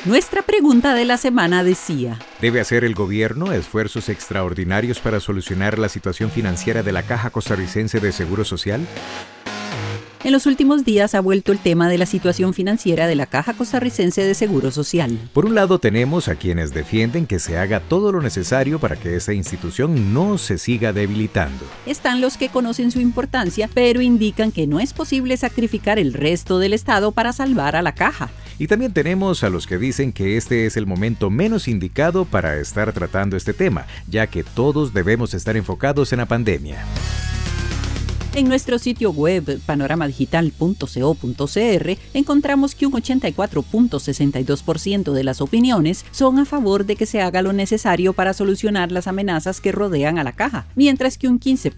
Nuestra pregunta de la semana decía: ¿debe hacer el gobierno esfuerzos extraordinarios para solucionar la situación financiera de la Caja Costarricense de Seguro Social? En los últimos días ha vuelto el tema de la situación financiera de la Caja Costarricense de Seguro Social. Por un lado tenemos a quienes defienden que se haga todo lo necesario para que esta institución no se siga debilitando. Están los que conocen su importancia, pero indican que no es posible sacrificar el resto del Estado para salvar a la Caja. Y también tenemos a los que dicen que este es el momento menos indicado para estar tratando este tema, ya que todos debemos estar enfocados en la pandemia. En nuestro sitio web panoramadigital.co.cr encontramos que un 84.62% de las opiniones son a favor de que se haga lo necesario para solucionar las amenazas que rodean a la Caja, mientras que un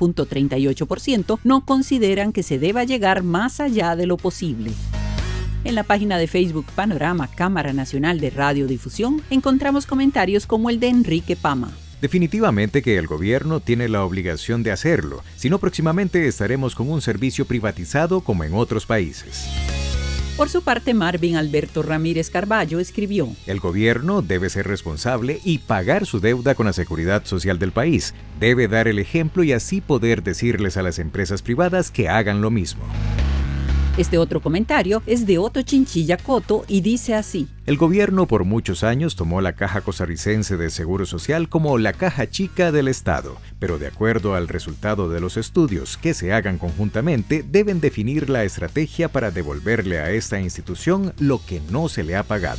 15.38% no consideran que se deba llegar más allá de lo posible. En la página de Facebook Panorama Cámara Nacional de Radiodifusión encontramos comentarios como el de Enrique Pama. Definitivamente que el gobierno tiene la obligación de hacerlo, si no próximamente estaremos con un servicio privatizado como en otros países. Por su parte, Marvin Alberto Ramírez Carballo escribió: el gobierno debe ser responsable y pagar su deuda con la seguridad social del país. Debe dar el ejemplo y así poder decirles a las empresas privadas que hagan lo mismo. Este otro comentario es de Otto Chinchilla Coto y dice así: el gobierno por muchos años tomó la Caja Costarricense de Seguro Social como la caja chica del Estado, pero de acuerdo al resultado de los estudios que se hagan conjuntamente, deben definir la estrategia para devolverle a esta institución lo que no se le ha pagado.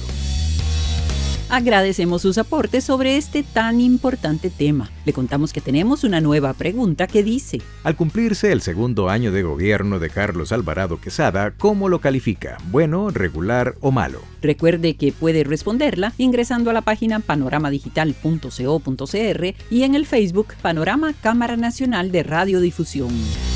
Agradecemos sus aportes sobre este tan importante tema. Le contamos que tenemos una nueva pregunta que dice: al cumplirse el segundo año de gobierno de Carlos Alvarado Quesada, ¿cómo lo califica? ¿Bueno, regular o malo? Recuerde que puede responderla ingresando a la página panoramadigital.co.cr y en el Facebook Panorama Cámara Nacional de Radiodifusión.